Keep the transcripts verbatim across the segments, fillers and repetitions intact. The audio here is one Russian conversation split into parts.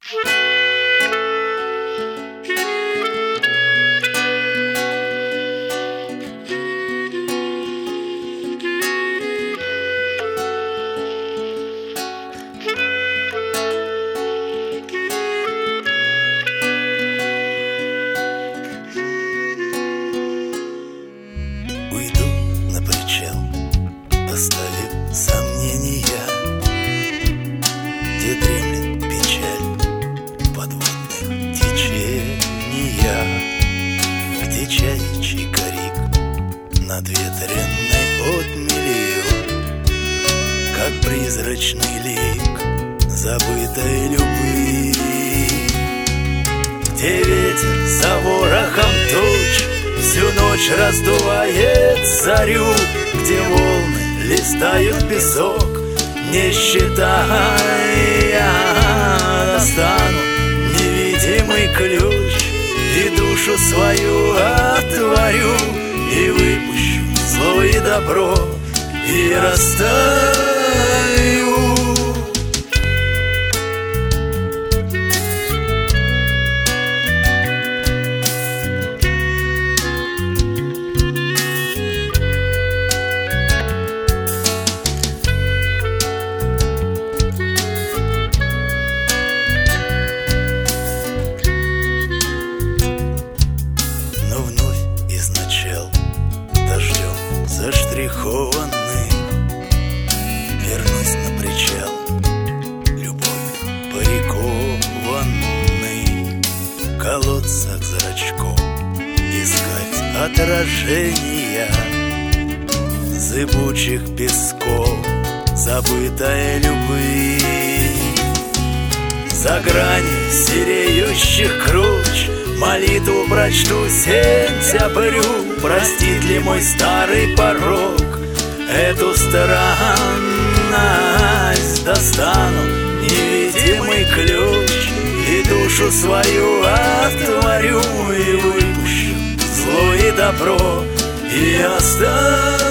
Уйду на причал, оставив сомнения, где дремлет печаль подводных течения, где чаячий крик над ветреной отмелью, как призрачный лик забытой любви, где ветер за ворохом туч всю ночь раздувает зарю, где волны листают песок, не считая. Достану невидимый ключ и душу свою отворю, и выпущу зло и добро, и растаю. Дождем заштрихованный вернусь на причал, любовью парикованный, в колодцах зрачком искать отражения зыбучих песков забытой любви. За гранью сереющих круч молитву прочту сентябрю, простит ли мой старый порог эту странность. Достану невидимый ключ и душу свою отворю, и выпущу зло и добро, и останусь.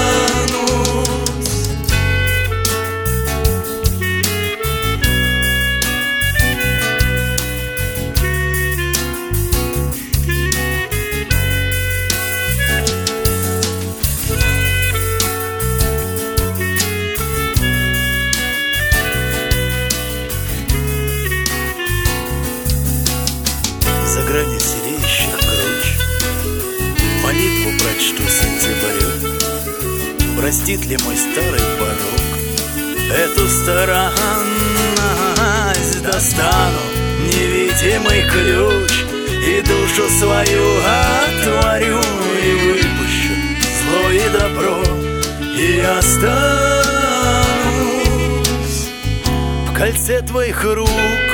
За гранью сереющих круч молитву прочту сентябрю, простит ли мой старый порог эту странность. Достану невидимый ключ и душу свою отворю, и выпущу зло и добро, и останусь в кольце твоих рук.